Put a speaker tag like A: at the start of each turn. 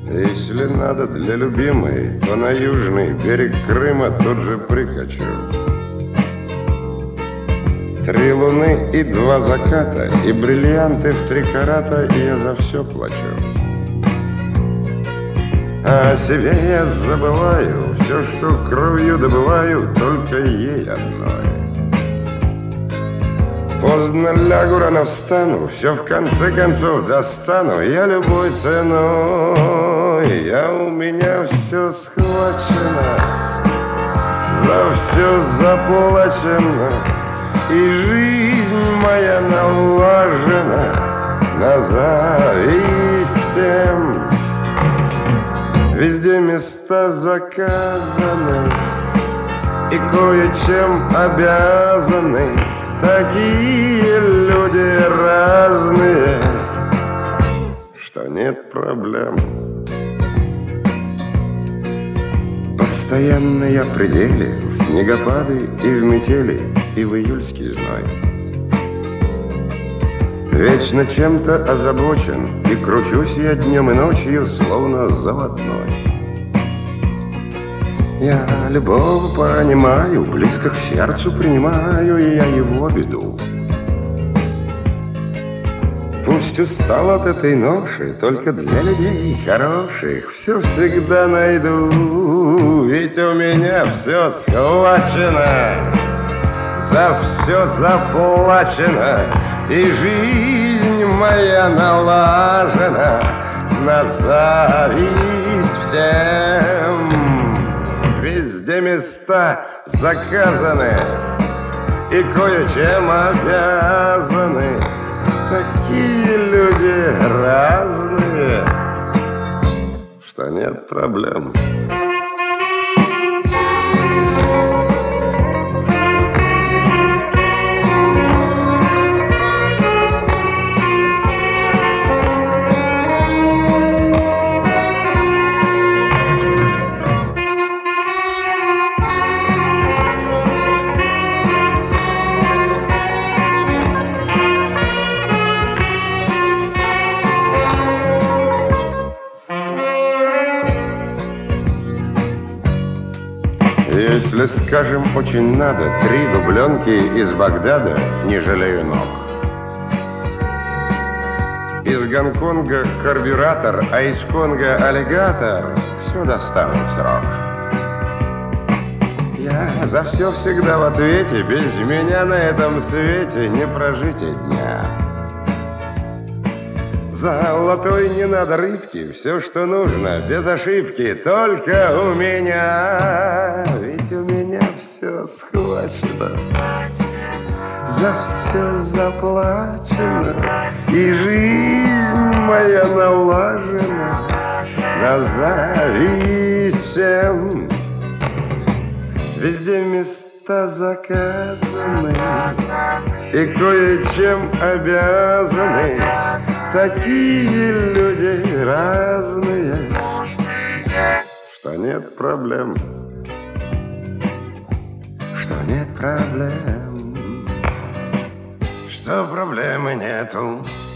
A: Если надо для любимой, то на южный берег Крыма тут же прикачу. 3 луны и 2 заката, и бриллианты в 3 карата, и я за все плачу. А о себе я забываю, все, что кровью добываю, только ей одной. Поздно лягу, рано встану, все в конце концов достану я любой ценой. Я у меня все схвачено, за все заплачено, и жизнь моя налажена на зависть всем. Везде места заказаны и кое-чем обязаны. Такие люди разные, что нет проблем. Постоянно я в пределе, в снегопады и в метели, и в июльский зной. Вечно чем-то озабочен, и кручусь я днем и ночью, словно заводной. Я любого понимаю, близко к сердцу принимаю, и я его беду. Пусть устал от этой ноши, только для людей хороших все всегда найду. Ведь у меня все схвачено, за все заплачено, и жизнь моя налажена на зависть всем. Везде места заказаны и кое-чем обязаны. Такие люди разные, что нет проблем. Если, скажем, очень надо, 3 дубленки из Багдада, не жалею ног. Из Гонконга карбюратор, а из Конго аллигатор, все достану в срок. Я за все всегда в ответе, без меня на этом свете не прожить и дня. Золотой не надо рыбки, все, что нужно, без ошибки, только у меня. Ведь у меня все схвачено, за все заплачено, и жизнь моя налажена на зависть всем. Везде места заказаны и кое-чем обязаны. Такие люди разные, что нет проблем, что нет проблем, что проблемы нету.